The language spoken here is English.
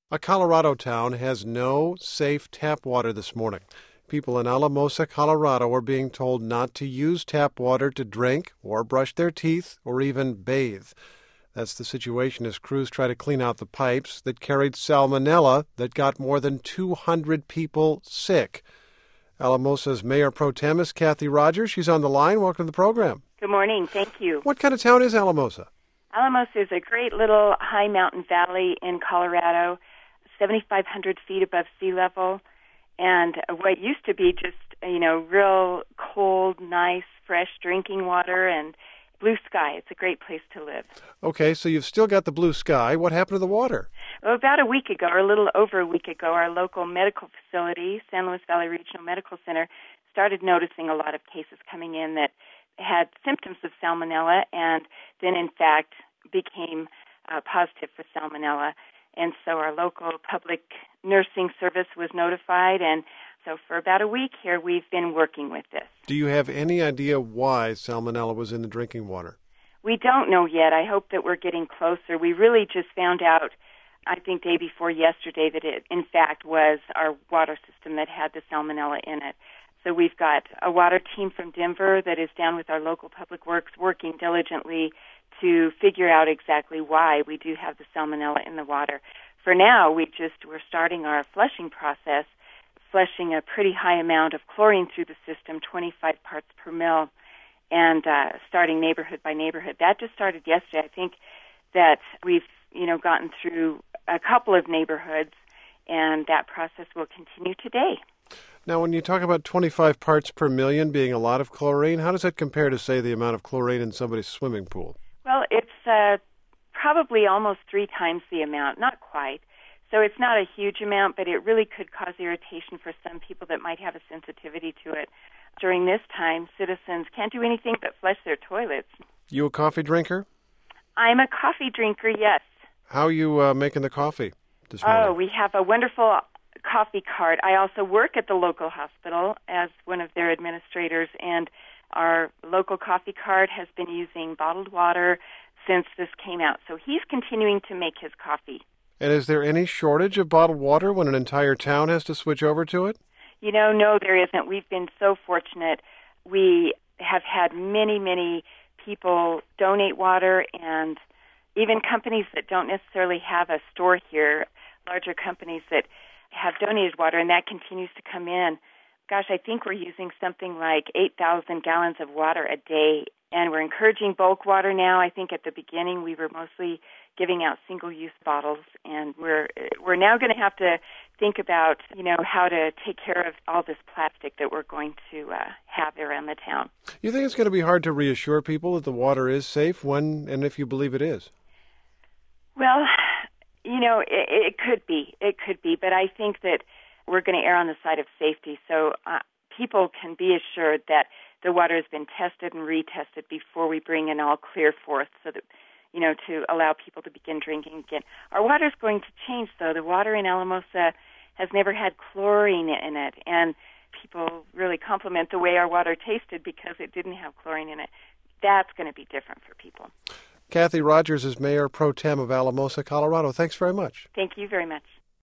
A Colorado town has no safe tap water this morning. People in Alamosa, Colorado are being told not to use tap water to drink or brush their teeth or even bathe. That's the situation as crews try to clean out the pipes that carried salmonella that got more than 200 people sick. Alamosa's Mayor Pro Tem is Kathy Rogers. She's on the line. Welcome to the program. Good morning. Thank you. What kind of town is Alamosa? Alamosa is a great little high mountain valley in Colorado, 7,500 feet above sea level, and what used to be just, real cold, nice, fresh drinking water and blue sky. It's a great place to live. Okay, so you've still got the blue sky. What happened to the water? Well, about a week ago, or a little over a week ago, our local medical facility, San Luis Valley Regional Medical Center, started noticing a lot of cases coming in that had symptoms of salmonella and then, in fact, became positive for salmonella. And so our local public nursing service was notified, and so for about a week here, we've been working with this. Do you have any idea why salmonella was in the drinking water? We don't know yet. I hope that we're getting closer. We really just found out, I think, day before yesterday, that it, in fact, was our water system that had the salmonella in it. So we've got a water team from Denver that is down with our local public works working diligently to figure out exactly why we do have the salmonella in the water. For now, we're starting our flushing process, flushing a pretty high amount of chlorine through the system, 25 parts per mil, and starting neighborhood by neighborhood. That just started yesterday. I think that we've, gotten through a couple of neighborhoods, and that process will continue today. Now, when you talk about 25 parts per million being a lot of chlorine, how does that compare to, say, the amount of chlorine in somebody's swimming pool? Well, it's probably almost 3 times the amount, not quite. So it's not a huge amount, but it really could cause irritation for some people that might have a sensitivity to it. During this time, citizens can't do anything but flush their toilets. You a coffee drinker? I'm a coffee drinker, yes. How are you making the coffee this morning? Oh, we have a wonderful coffee cart. I also work at the local hospital as one of their administrators, and our local coffee cart has been using bottled water since this came out. So he's continuing to make his coffee. And is there any shortage of bottled water when an entire town has to switch over to it? No, there isn't. We've been so fortunate. We have had many, many people donate water, and even companies that don't necessarily have a store here, larger companies that have donated water, and that continues to come in. Gosh, I think we're using something like 8,000 gallons of water a day, and we're encouraging bulk water now. I think at the beginning we were mostly giving out single-use bottles, and we're now going to have to think about, how to take care of all this plastic that we're going to have around the town. You think it's going to be hard to reassure people that the water is safe when and if you believe it is? Well, it could be. It could be, but I think that we're going to err on the side of safety, so people can be assured that the water has been tested and retested before we bring an all clear forth, so that, to allow people to begin drinking again. Our water is going to change, though. The water in Alamosa has never had chlorine in it, and people really compliment the way our water tasted because it didn't have chlorine in it. That's going to be different for people. Kathy Rogers is Mayor Pro Tem of Alamosa, Colorado. Thanks very much. Thank you very much.